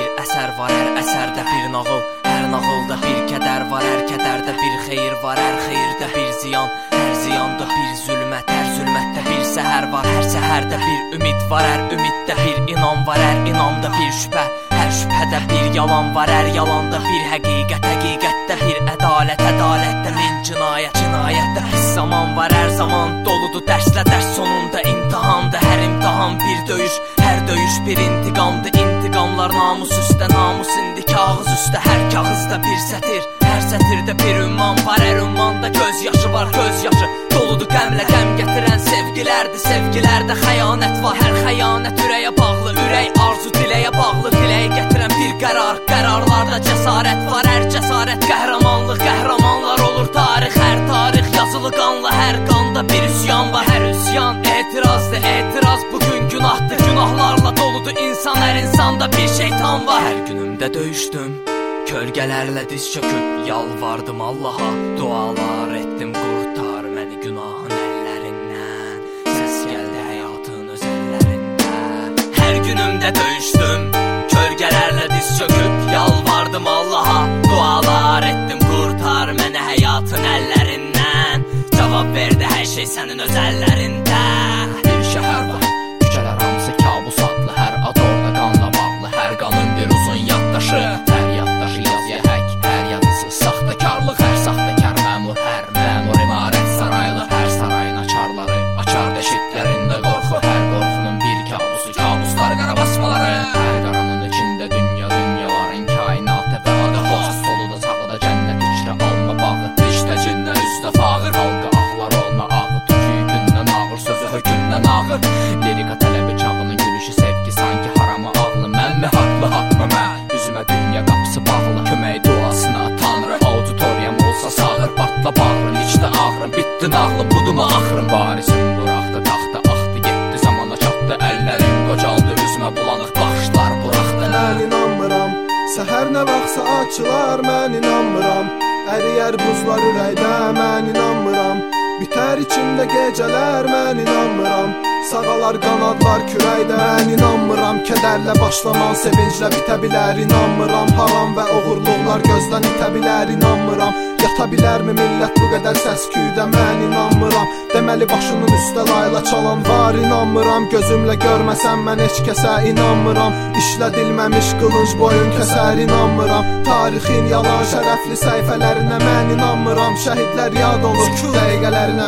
bir əsər var, hər əsərdə bir nağıl, hər nağılda bir kədər var, hər kədərdə bir xeyir var, hər xeyirdə bir ziyan, hər ziyanda bir zülmət, hər zülmətdə bir səhər var, hər səhərdə bir ümid var, hər ümiddə bir inam var, hər inamda bir şübhə, hər şübhədə bir yalan var, hər yalanda bir həqiqət, həqiqətdə bir ədalət, ədalətdə min cinayət, cinayətdə bir zaman var, hər zaman doludur dərslə, dərs sonunda imtihanda, hər imtihan bir döyüş, hər döyüş bir intiqamdır, intiqamlar namus üstə, namus indi kağız üstə, hər kağızda bir sətir, hər sətirdə bir ümman var, hər ümmanda göz yaşı var, göz yaşı doludur qəmlə, qəm gətirən sevgilərdir, sevgilərdə xəyanət var, hər xəyanət ürəyə bağlı, ürək arzu diləyə bağlı, diləyə gətirən bir qərar, qərarlarda cəsarət var, hər cəsarət qəhrəmanlıq, qəhrəmanlar olur tarix, hər tarix yazılı qanla, hər qanda bir üsyan var, hər üsyan etirazdır, etiraz bugün günahdır, günahlarla doludur insan, hər insanda bir şeytan var. Hər günümdə döyüşdüm, kölgələrlə diz çöküb yalvardım Allaha, dualar etdim, qurtar məni günahın əllərindən, səs gəldi həyatın öz əllərində. Hər günümdə döyüşdüm, kölgələrlə diz çöküb yalvardım Allaha, dualar etdim, qurtar məni həyatın əllərindən, cavab verdi hər şey sənin öz əllərində. Bir şəhər var, küçələr hamısı kabus adlı, hər ad orada qanla bağlı, hər qanın bir uzun yaddaşı, hər yaddaşı yazıya hək, hər yazısı saxtakarlıq, hər saxtakar məmur, hər məmur imarət saraylı, hər sarayın açarları, açar deşiklərində qorxu, hər qorxunun bir kabusu, kabuslar qara basmaları, hər qaranın içində dünya, dünyaların kainatı və adı xoş, solu da sağı da cənnət içrə alma bağı, dişdə cinnə üstə fağır, halqa ağlar olma ağı, tüküyündən ağır, sözü hökümdən ağır, lirika tələbi çağının gülüşü sevgi, sanki haramı ağlı, mən mi haqlı, haqmı mən, üzümə dünya qapısı bağlı, kömək duasına tanrı, auditoriyam olsa sağır, batla bağrın, içdə ağrım, bitdi nağlım, buduma axırım, barisin buraxdı, taxta axdı, getdi zamana çatdı, əllərim qocaldı, üzümə bulanıq baxışlar buraxdı. Mən inanmıram, səhər nə vaxtsa açılar, mən inanmıram, əriyər buzlar ürəkdə, mən inanmıram, bitər içimdə gecələr, mən inanmıram, sağalar qanadlar kürəkdə, mən inanmıram, kədərlə başlaman sevinclə bitə bilər, inanmıram, haram və oğurluqlar gözdən itə bilər, inanmıram, yata bilərmi millət bu qədər səs-küydə, mən inanmıram, deməli başının üstə layla çalan var, inanmıram, gözümlə görməsəm mən heç kəsə inanmıram, işlədilməmiş qılınc boyun kəsər, inanmıram, tarixin yalan şərəfli səhifələrinə mən inanmıram, şəhidlər yad olur dəqiqələrinə.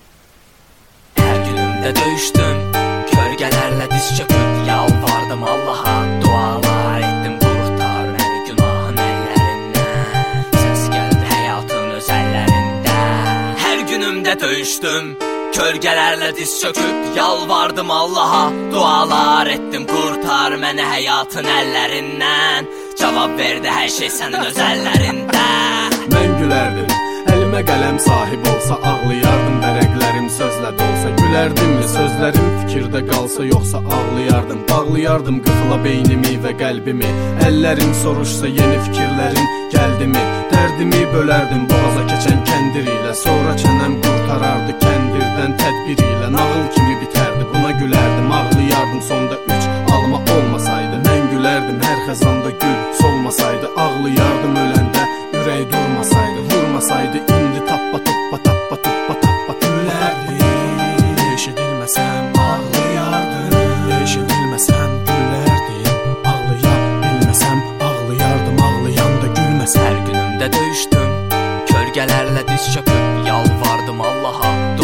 Hər günümdə döyüşdüm, kölgələrlə diz çöküb yalvardım Allaha, dualar etdim, qurtar məni günahın əllərindən, səs gəldi həyatın öz əllərində. Hər günümdə döyüşdüm, kölgələrlə diz çöküb yalvardım Allaha, dualar etdim, qurtar məni həyatın əllərindən, cavab verdi hər şey sənin öz əllərində. Mən gülərdim, əlimə qələm sahib olsa, ağlayardım, vərəqlərim sözlə dolsa, gülərdimmi sözlərim fikirdə qalsa, yoxsa ağlayardım, bağlayardım qıfıla beynimi və qəlbimi, əllərim soruşsa yeni fikirlərin gəldimi, dərdimi bölərdim boğaza keçən kəndir ilə, sonra çənəm qurtarardı kəndirdən tədbir ilə, nağıl kimi bitərdi, buna gülərdim, ağlayardım, sonda üç alma olmasaydı, mən gülərdim, hər xəzanda gül solmasaydı, ağlayardım öləndə, ürək durmasaydı, vurmasaydı, indi tappa tuppa tappa tuppa tappa gülərdim, eşidilməsəm ağlayardım, eşidilməsəm gülərdim, ağlaya bilməsəm ağlayardım, ağlayanda gülməsəm. Hər günümdə döyüşdüm, kölgələrlə diz çöküb yalvardım Allaha,